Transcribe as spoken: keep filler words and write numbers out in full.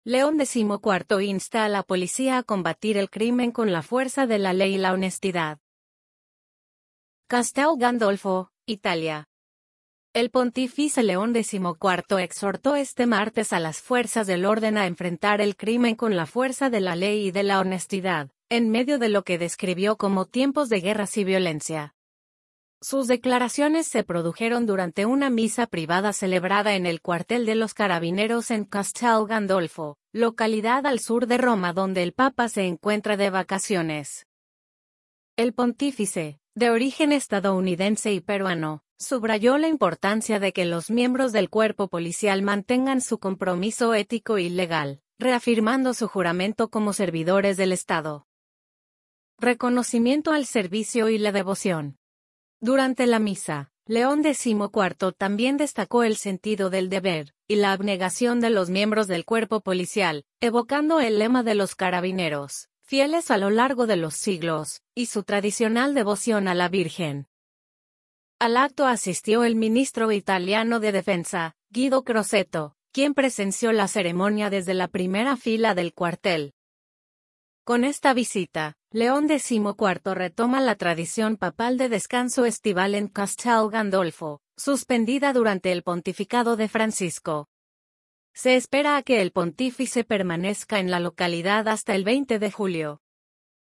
León decimocuarto insta a la policía a combatir el crimen con la fuerza de la ley y la honestidad. Castel Gandolfo, Italia. El pontífice León decimocuarto exhortó este martes a las fuerzas del orden a enfrentar el crimen con la fuerza de la ley y de la honestidad, en medio de lo que describió como tiempos de guerras y violencia. Sus declaraciones se produjeron durante una misa privada celebrada en el cuartel de los carabineros en Castel Gandolfo, localidad al sur de Roma donde el Papa se encuentra de vacaciones. El pontífice, de origen estadounidense y peruano, subrayó la importancia de que los miembros del cuerpo policial mantengan su compromiso ético y legal, reafirmando su juramento como servidores del Estado. Reconocimiento al servicio y la devoción. Durante la misa, León decimocuarto también destacó el sentido del deber y la abnegación de los miembros del cuerpo policial, evocando el lema de los carabineros, fieles a lo largo de los siglos, y su tradicional devoción a la Virgen. Al acto asistió el ministro italiano de Defensa, Guido Crosetto, quien presenció la ceremonia desde la primera fila del cuartel. Con esta visita, León decimocuarto retoma la tradición papal de descanso estival en Castel Gandolfo, suspendida durante el pontificado de Francisco. Se espera a que el pontífice permanezca en la localidad hasta el veinte de julio.